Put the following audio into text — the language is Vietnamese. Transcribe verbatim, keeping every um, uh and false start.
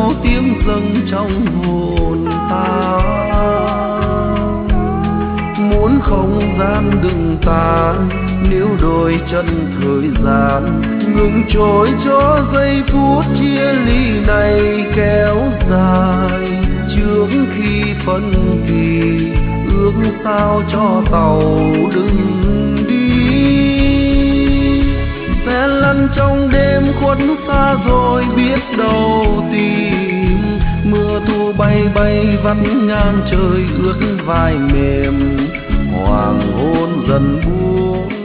trao tiếng dâng trong hồn ta. Muốn không gian đừng tan, nếu đôi chân thời gian ngừng trôi cho giây phút chia ly này kéo dài. Trước khi phân kỳ ước sao cho tàu đừng đi, sẽ lăn trong đêm khuất xa rồi biết đâu tìm. Mưa thu bay bay vắt ngang trời ướt vai mềm, hoàng hôn dần buông